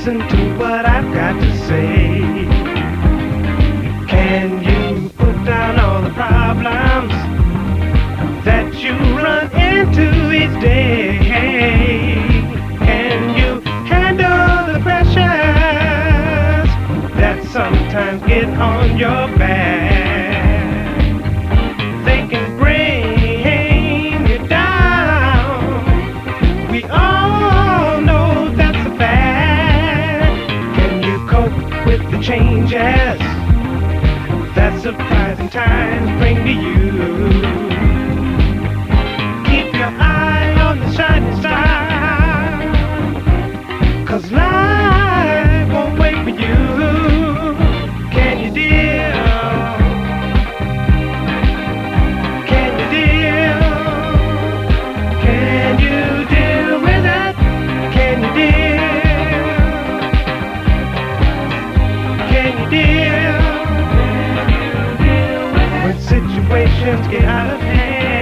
listen to what I've got to say? Can you put down all the problems that you run into each day? Can you handle the pressures that sometimes get on your back? They can bring you down. We all know that's a fact. Can you cope with the changes that surprising times bring to you? Keep your eye on the shining star, 'cause life won't wait for you. Can you deal? Can you deal? Can you deal with it? Can you deal? Can you deal? When situations get out of hand,